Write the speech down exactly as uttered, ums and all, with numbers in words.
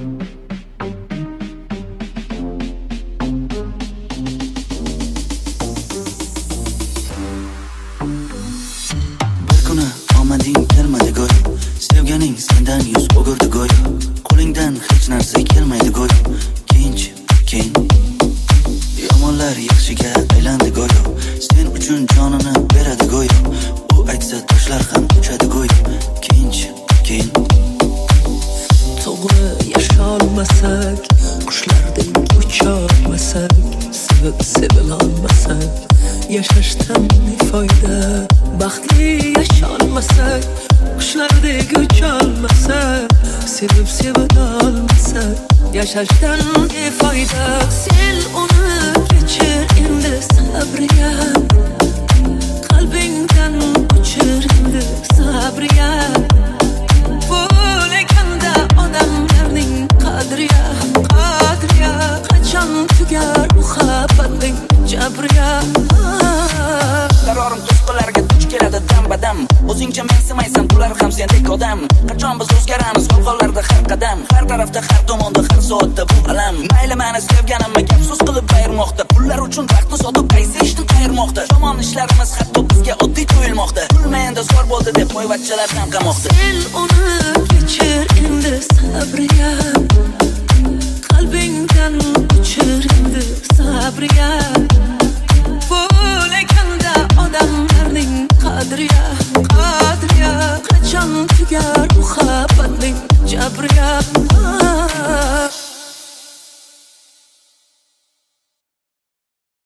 Yaşashdan ne foyda? Sen uni kechir endi sabriya, qalbingdan o'chir endi sabriya. Bo'lganda odamlarning qadriya, qadriya, qachon tugar muhabbatning jabriya. Qarorim to'sqinlarga duch keladi dam-badam. O'zingcha mensimaysan, bular ham sendek odam. Qachon biz o'zgaramiz qo'lqonlarda har qadam, har tarafda, har tomonda, har soatda bu alam. Mayli meni sevganimga gap so'z qilib bayirmoqda, pullar uchun vaqtni sotib qaysi ishni qayirmoqda. Yomon ishlarimiz hatto bizga oddiy tuyulmoqda. Kulma endi zo'r bo'ldi deb qo'yvachchalar ham qamoqda. Sen uni kechir endi sabriya, qalbingdan o'chir endi sabriya.